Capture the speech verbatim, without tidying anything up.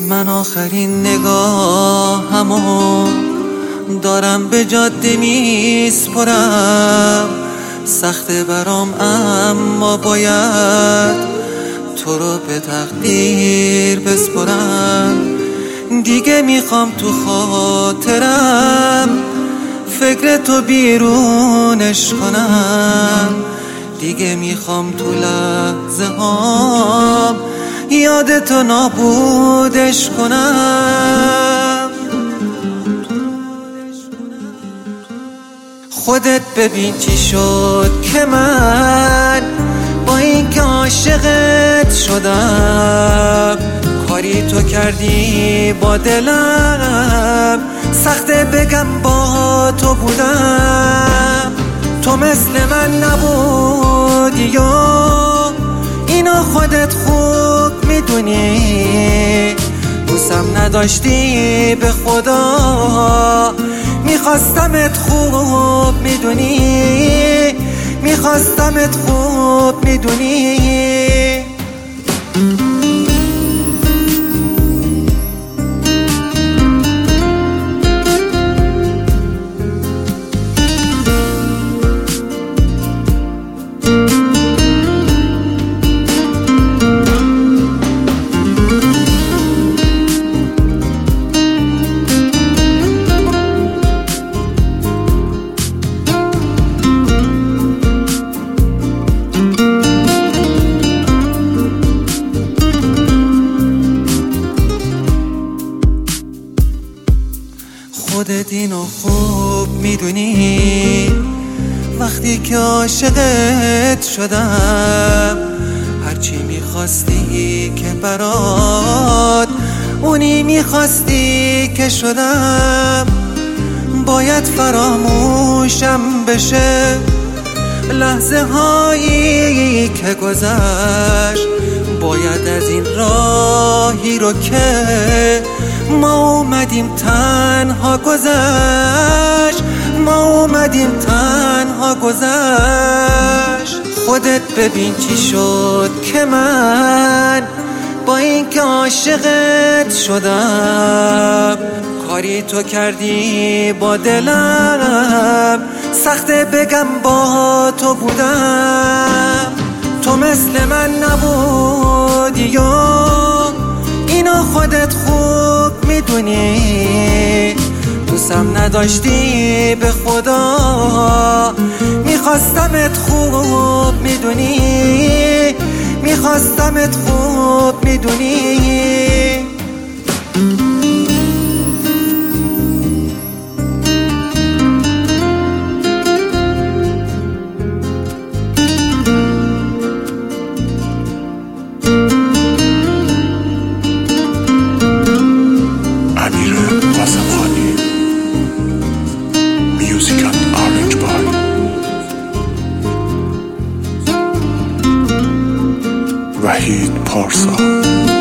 من آخرین نگاهمو دارم به جاده میسپرم. سخته برام اما باید تو رو به تقدیر بسپرم. دیگه میخوام تو خاطرم فکر تو بیرونش کنم. دیگه میخوام تو لحظه هام یادتو نابودش کنم. خودت ببین چی شد که من با این که عاشقت شدم. کاری تو کردی با دلم سخته بگم با تو بودم. تو مثل من نبودی و اینو خودت خوب میدونی. دوستم نداشتی به خدا میخواستمت خوب میدونی. میخواستمت خوب میدونی. خودت اینو خوب میدونی. وقتی که عاشقت شدم هرچی میخواستی که برات اونی میخواستی که شدم. باید فراموشم بشه لحظه هایی که گذشت. باید از این راهی رو که ما اومدیم تنها گذشت. ما اومدیم تنها گذشت. خودت ببین چی شد که من با این که عاشقت شدم. کاری تو کردی با دلم سخته بگم با تو بودم. تو مثل من نبودی و اینو خودت خوب میدونی. دوستم نداشتی به خدا میخواستمت خوب میدونی. میخواستمت خوب میدونی. وحید پارسا.